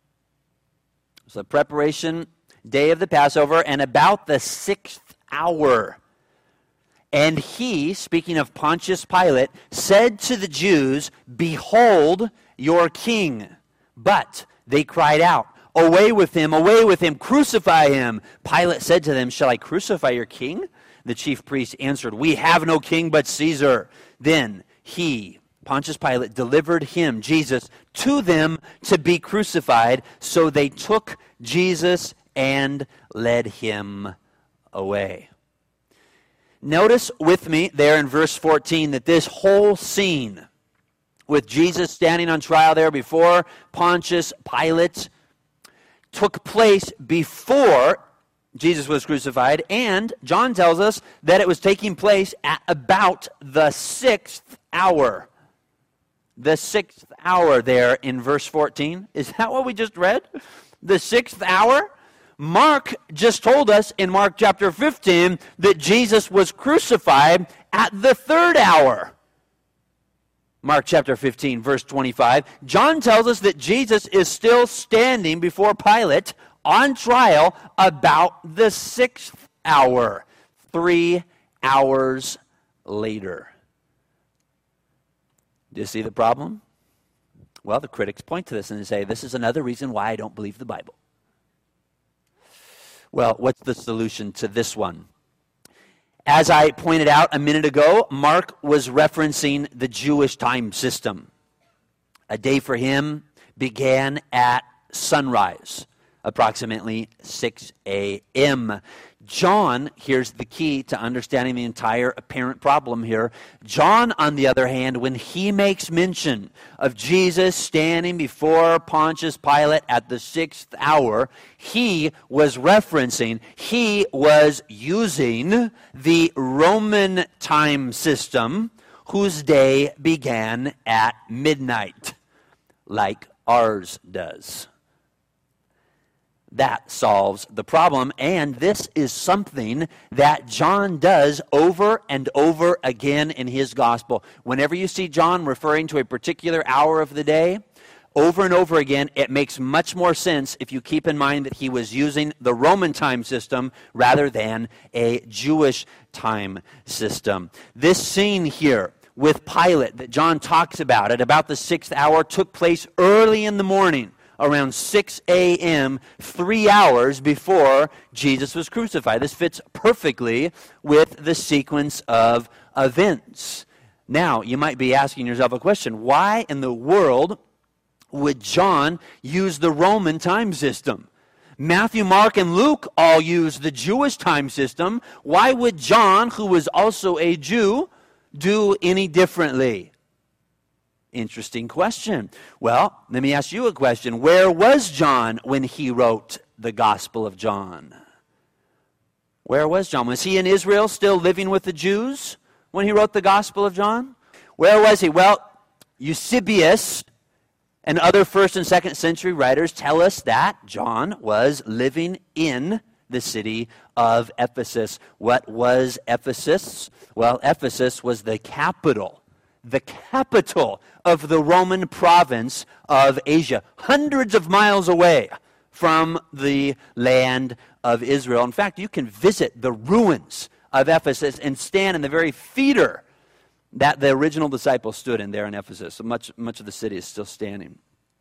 So the preparation day of the Passover, and about the 6th hour. "And he," speaking of Pontius Pilate, "said to the Jews, 'Behold your king.' But they cried out, away with him, crucify him. Pilate said to them, shall I crucify your king? The chief priests answered, we have no king but Caesar. Then he, Pontius Pilate, delivered him, Jesus, to them to be crucified. So they took Jesus and led him away. Notice with me there in verse 14 that this whole scene with Jesus standing on trial there before Pontius Pilate took place before Jesus was crucified, and John tells us that it was taking place at about the 6th hour. The 6th hour there in verse 14. Is that what we just read? The 6th hour? Mark just told us in Mark chapter 15 that Jesus was crucified at the 3rd hour. Mark chapter 15, verse 25. John tells us that Jesus is still standing before Pilate on trial about the 6th hour, 3 hours later. Do you see the problem? Well, the critics point to this and they say, this is another reason why I don't believe the Bible. Well, what's the solution to this one? As I pointed out a minute ago, Mark was referencing the Jewish time system. A day for him began at sunrise, approximately 6 a.m. John, here's the key to understanding the entire apparent problem here. John, on the other hand, when he makes mention of Jesus standing before Pontius Pilate at the 6th hour, he was using the Roman time system, whose day began at midnight, like ours does. That solves the problem, and this is something that John does over and over again in his gospel. Whenever you see John referring to a particular hour of the day, over and over again, it makes much more sense if you keep in mind that he was using the Roman time system rather than a Jewish time system. This scene here with Pilate that John talks about at about the 6th hour took place early in the morning, around 6 a.m., 3 hours before Jesus was crucified. This fits perfectly with the sequence of events. Now, you might be asking yourself a question. Why in the world would John use the Roman time system? Matthew, Mark, and Luke all use the Jewish time system. Why would John, who was also a Jew, do any differently? Interesting question. Well, let me ask you a question. Where was John when he wrote the Gospel of John? Where was John? Was he in Israel still living with the Jews when he wrote the Gospel of John? Where was he? Well, Eusebius and other 1st and 2nd century writers tell us that John was living in the city of Ephesus. What was Ephesus? Well, Ephesus was the capital of the Roman province of Asia, hundreds of miles away from the land of Israel. In fact, you can visit the ruins of Ephesus and stand in the very theater that the original disciples stood in there in Ephesus. So much of the city is still standing.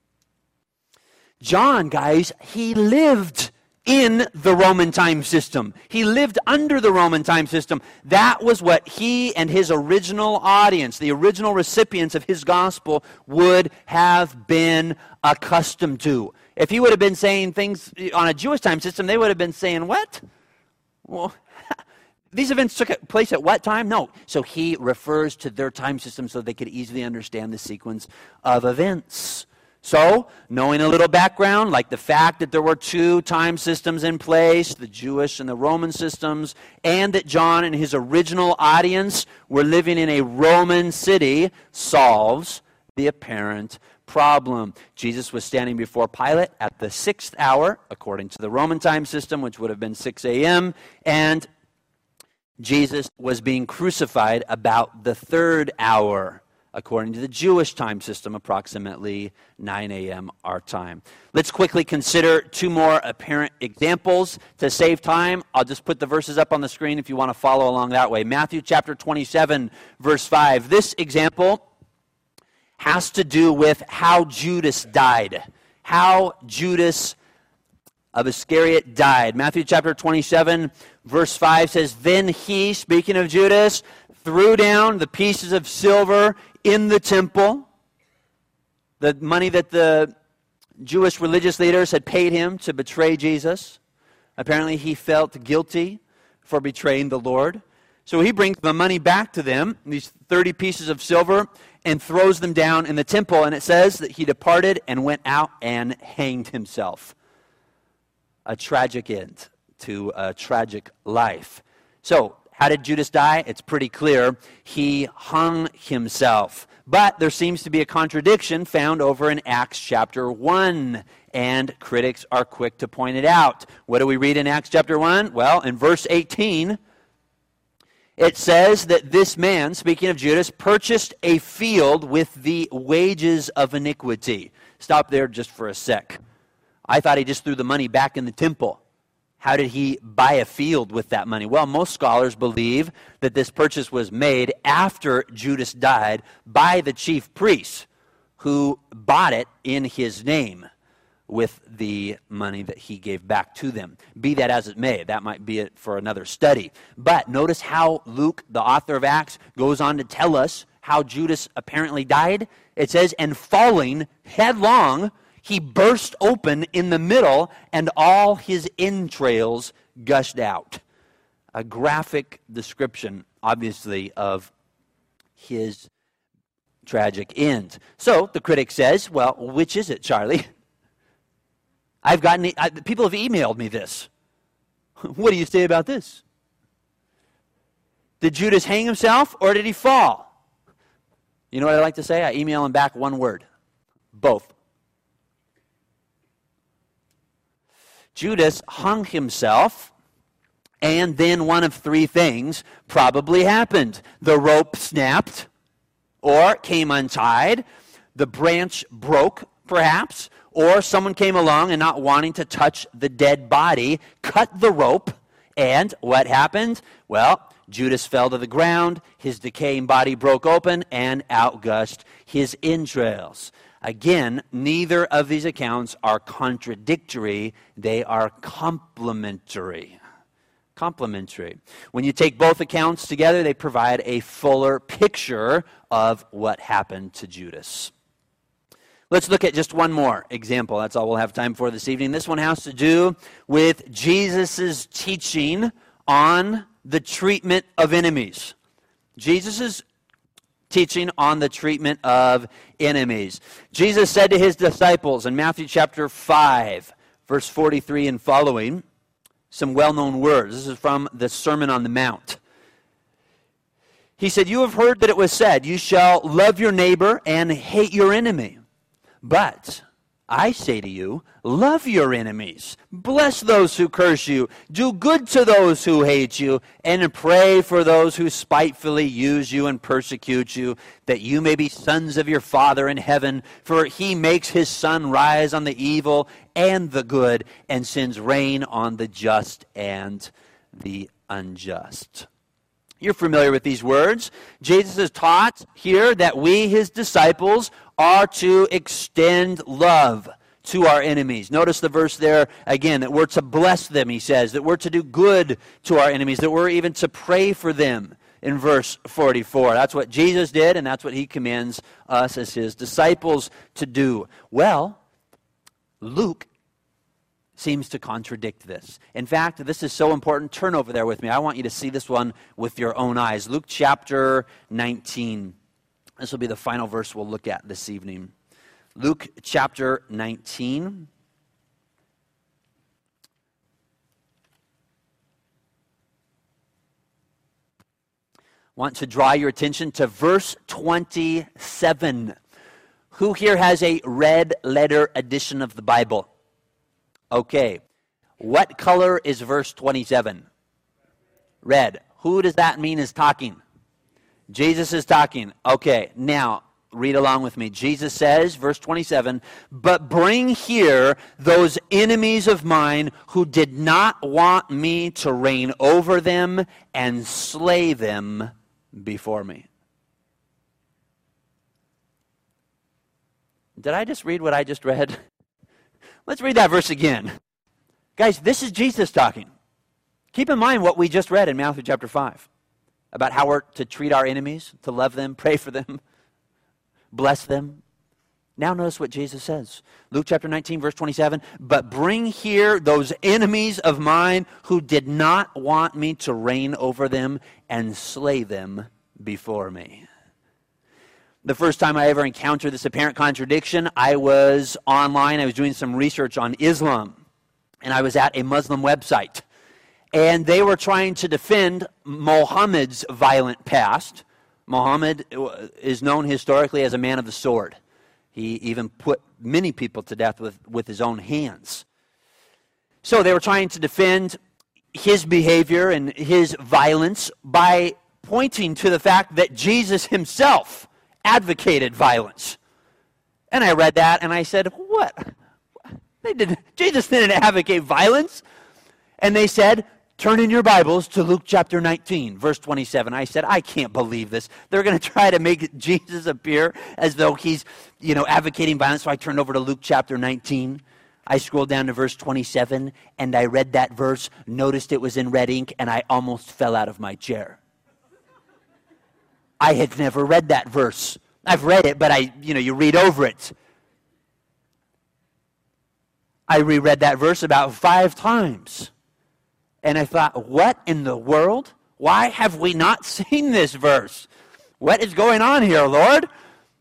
John, guys, he lived in the Roman time system. He lived under the Roman time system. That was what he and his original audience, the original recipients of his gospel, would have been accustomed to. If he would have been saying things on a Jewish time system, they would have been saying, what? Well, these events took place at what time? No. So he refers to their time system so they could easily understand the sequence of events. So, knowing a little background, like the fact that there were 2 time systems in place, the Jewish and the Roman systems, and that John and his original audience were living in a Roman city, solves the apparent problem. Jesus was standing before Pilate at the 6th hour, according to the Roman time system, which would have been 6 a.m., and Jesus was being crucified about the 3rd hour, according to the Jewish time system, approximately 9 a.m. our time. Let's quickly consider 2 more apparent examples. To save time, I'll just put the verses up on the screen if you want to follow along that way. Matthew chapter 27, verse 5. This example has to do with how Judas died. How Judas of Iscariot died. Matthew chapter 27, verse 5 says, Then he, speaking of Judas, threw down the pieces of silver in the temple, the money that the Jewish religious leaders had paid him to betray Jesus. Apparently he felt guilty for betraying the Lord. So he brings the money back to them, these 30 pieces of silver, and throws them down in the temple. And it says that he departed and went out and hanged himself. A tragic end to a tragic life. So, how did Judas die? It's pretty clear. He hung himself. But there seems to be a contradiction found over in Acts chapter 1. And critics are quick to point it out. What do we read in Acts chapter 1? Well, in verse 18, it says that this man, speaking of Judas, purchased a field with the wages of iniquity. Stop there just for a sec. I thought he just threw the money back in the temple. How did he buy a field with that money? Well, most scholars believe that this purchase was made after Judas died by the chief priests who bought it in his name with the money that he gave back to them. Be that as it may, that might be it for another study. But notice how Luke, the author of Acts, goes on to tell us how Judas apparently died. It says, and falling headlong, he burst open in the middle, and all his entrails gushed out. A graphic description, obviously, of his tragic end. So the critic says, well, which is it, Charlie? People have emailed me this. What do you say about this? Did Judas hang himself or did he fall? You know what I like to say? I email him back one word. Both. Judas hung himself, and then one of three things probably happened. The rope snapped, or came untied. The branch broke, perhaps. Or someone came along and, not wanting to touch the dead body, cut the rope. And what happened? Well, Judas fell to the ground. His decaying body broke open and outgushed his entrails. Again, neither of these accounts are contradictory. They are complementary. Complementary. When you take both accounts together, they provide a fuller picture of what happened to Judas. Let's look at just one more example. That's all we'll have time for this evening. This one has to do with Jesus' teaching on the treatment of enemies. Jesus' teaching on the treatment of enemies. Jesus said to his disciples in Matthew chapter 5, verse 43 and following, some well-known words. This is from the Sermon on the Mount. He said, "You have heard that it was said, you shall love your neighbor and hate your enemy. But I say to you, love your enemies, bless those who curse you, do good to those who hate you, and pray for those who spitefully use you and persecute you, that you may be sons of your Father in heaven, for he makes his sun rise on the evil and the good, and sends rain on the just and the unjust." You're familiar with these words. Jesus has taught here that we, his disciples, are to extend love to our enemies. Notice the verse there again, that we're to bless them, he says, that we're to do good to our enemies, that we're even to pray for them in verse 44. That's what Jesus did, and that's what he commands us as his disciples to do. Well, Luke seems to contradict this. In fact, this is so important. Turn over there with me. I want you to see this one with your own eyes. Luke chapter 19. This will be the final verse we'll look at this evening. Luke chapter 19. Want to draw your attention to verse 27. Who here has a red letter edition of the Bible? Okay. What color is verse 27? Red. Who does that mean is talking? Jesus is talking. Okay. Now, read along with me. Jesus says, verse 27, "But bring here those enemies of mine who did not want me to reign over them, and slay them before me." Did I just read what I just read? Let's read that verse again. Guys, this is Jesus talking. Keep in mind what we just read in Matthew chapter 5 about how we're to treat our enemies, to love them, pray for them, bless them. Now notice what Jesus says. Luke chapter 19, verse 27, "But bring here those enemies of mine who did not want me to reign over them, and slay them before me." The first time I ever encountered this apparent contradiction, I was online. I was doing some research on Islam, and I was at a Muslim website. And they were trying to defend Muhammad's violent past. Muhammad is known historically as a man of the sword. He even put many people to death with his own hands. So they were trying to defend his behavior and his violence by pointing to the fact that Jesus himself advocated violence. And I read that and I said, what? Jesus didn't advocate violence. And they said, turn in your Bibles to Luke chapter 19, verse 27. I said, I can't believe this. They're going to try to make Jesus appear as though he's, advocating violence. So I turned over to Luke chapter 19. I scrolled down to verse 27, and I read that verse, noticed it was in red ink, and I almost fell out of my chair. I had never read that verse. I've read it, but you read over it. I reread that verse about 5 times. And I thought, what in the world? Why have we not seen this verse? What is going on here, Lord?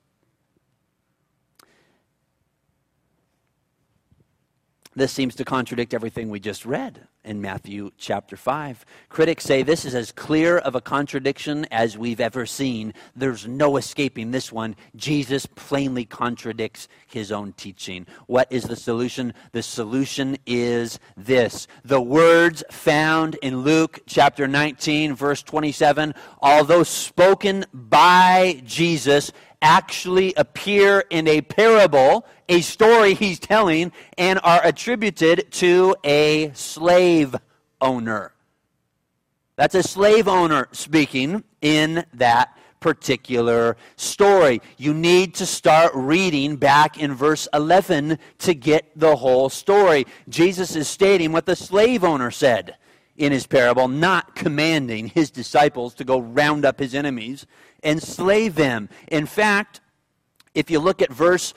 This seems to contradict everything we just read in Matthew chapter 5. Critics say this is as clear of a contradiction as we've ever seen. There's no escaping this one. Jesus plainly contradicts his own teaching. What is the solution? The solution is this. The words found in Luke chapter 19, verse 27, although spoken by Jesus, actually appear in a parable, a story he's telling, and are attributed to a slave owner. That's a slave owner speaking in that particular story. You need to start reading back in verse 11 to get the whole story. Jesus is stating what the slave owner said in his parable, not commanding his disciples to go round up his enemies and slay them. In fact, if you look at verse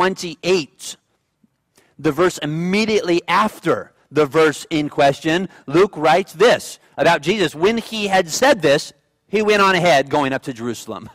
28, the verse immediately after the verse in question, Luke writes this about Jesus. When he had said this, he went on ahead going up to Jerusalem.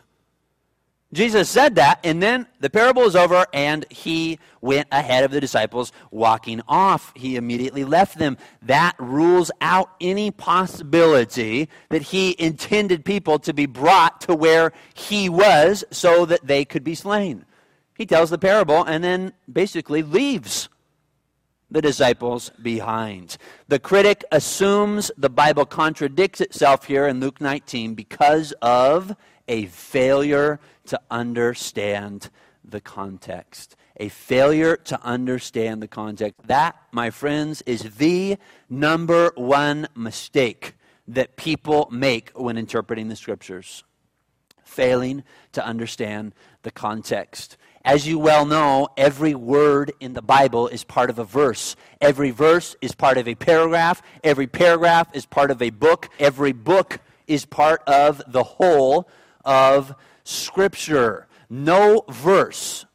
Jesus said that, and then the parable is over, and he went ahead of the disciples, walking off. He immediately left them. That rules out any possibility that he intended people to be brought to where he was so that they could be slain. He tells the parable and then basically leaves the disciples behind. The critic assumes the Bible contradicts itself here in Luke 19 because of a failure to understand the context. A failure to understand the context. That, my friends, is the number one mistake that people make when interpreting the Scriptures. Failing to understand the context. As you well know, every word in the Bible is part of a verse. Every verse is part of a paragraph. Every paragraph is part of a book. Every book is part of the whole of Scripture. No verse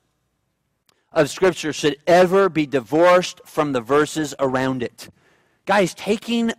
of Scripture should ever be divorced from the verses around it. Guys, taking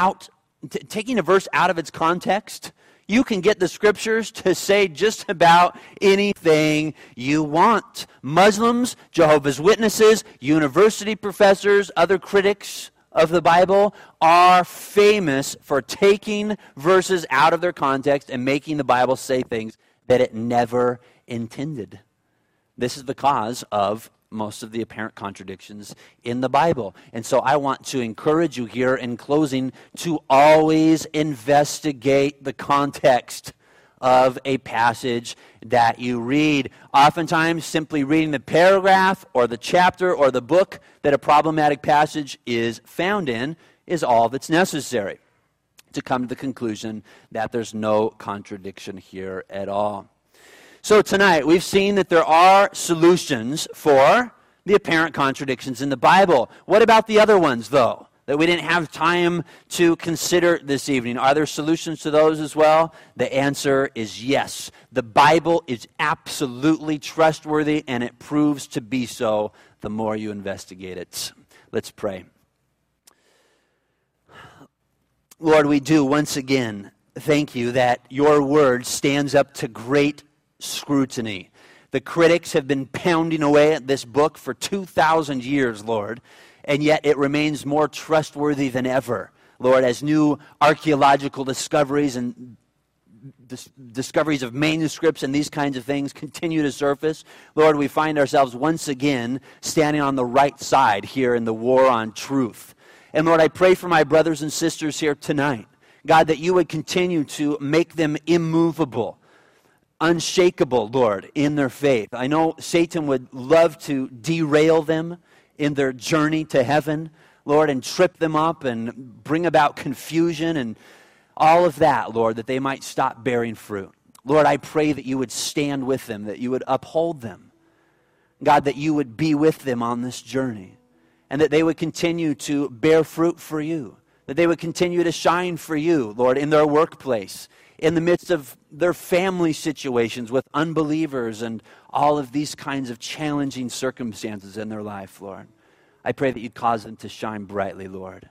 a verse out of its context, you can get the Scriptures to say just about anything you want. Muslims, Jehovah's Witnesses, university professors, other critics of the Bible are famous for taking verses out of their context and making the Bible say things that it never intended. This is the cause of most of the apparent contradictions in the Bible. And so I want to encourage you here in closing to always investigate the context of a passage that you read. Oftentimes, simply reading the paragraph or the chapter or the book that a problematic passage is found in is all that's necessary to come to the conclusion that there's no contradiction here at all. So tonight, we've seen that there are solutions for the apparent contradictions in the Bible. What about the other ones, though? that we didn't have time to consider this evening? Are there solutions to those as well? The answer is yes. The Bible is absolutely trustworthy, and it proves to be so the more you investigate it. Let's pray. Lord, we do once again thank you that your word stands up to great scrutiny. The critics have been pounding away at this book for 2,000 years, Lord, and yet it remains more trustworthy than ever, Lord, as new archaeological discoveries and discoveries of manuscripts and these kinds of things continue to surface. Lord, we find ourselves once again standing on the right side here in the war on truth. And Lord, I pray for my brothers and sisters here tonight, God, that you would continue to make them immovable, unshakable, Lord, in their faith. I know Satan would love to derail them in their journey to heaven, Lord, and trip them up and bring about confusion and all of that, Lord, that they might stop bearing fruit. Lord, I pray that you would stand with them, that you would uphold them. God, that you would be with them on this journey, and that they would continue to bear fruit for you, that they would continue to shine for you, Lord, in their workplace, in the midst of their family situations with unbelievers and all of these kinds of challenging circumstances in their life, Lord. I pray that you'd cause them to shine brightly, Lord.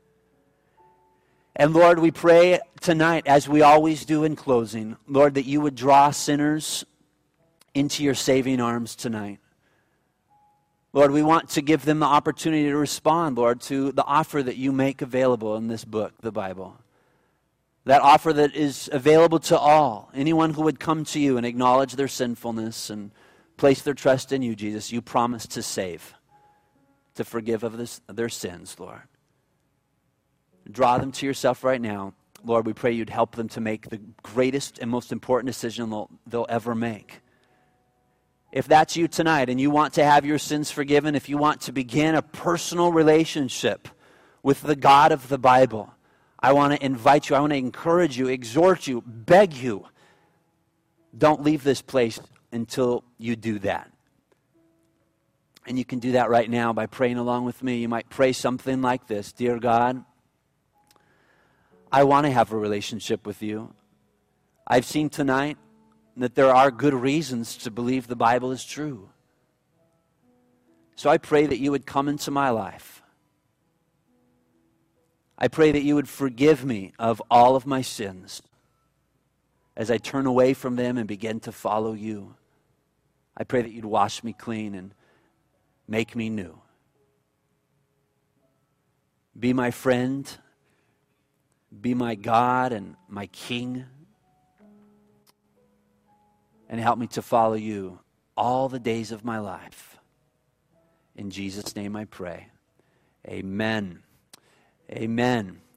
And Lord, we pray tonight, as we always do in closing, Lord, that you would draw sinners into your saving arms tonight. Lord, we want to give them the opportunity to respond, Lord, to the offer that you make available in this book, the Bible. That offer that is available to all. Anyone who would come to you and acknowledge their sinfulness and place their trust in you, Jesus, you promise to save, to forgive of their sins, Lord. Draw them to yourself right now. Lord, we pray you'd help them to make the greatest and most important decision they'll ever make. If that's you tonight and you want to have your sins forgiven, if you want to begin a personal relationship with the God of the Bible, I want to invite you, I want to encourage you, exhort you, beg you, don't leave this place until you do that. And you can do that right now by praying along with me. You might pray something like this: Dear God, I want to have a relationship with you. I've seen tonight that there are good reasons to believe the Bible is true. So I pray that you would come into my life. I pray that you would forgive me of all of my sins as I turn away from them and begin to follow you. I pray that you'd wash me clean and make me new. Be my friend. Be my God and my King. And help me to follow you all the days of my life. In Jesus' name I pray. Amen. Amen.